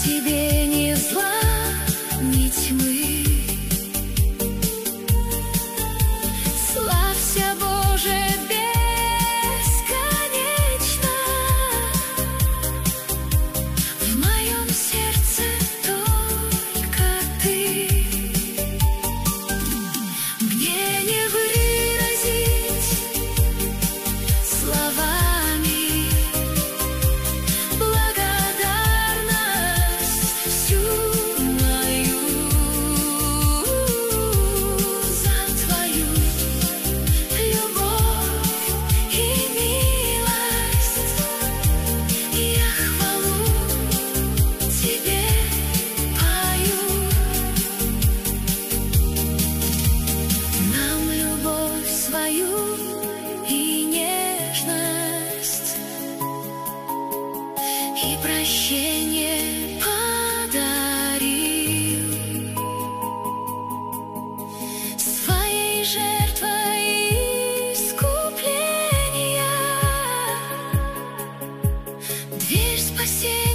тебе ни зла, ни тьмы. Славься, Боже, бесконечно. В моем сердце только ты. Мне не выразить словами благодарность всю мою за твою любовь и милость. Я хвалу тебе пою. Нам любовь свою и нежность, и прощение подарил. Своей жертвой искупления дверь спасения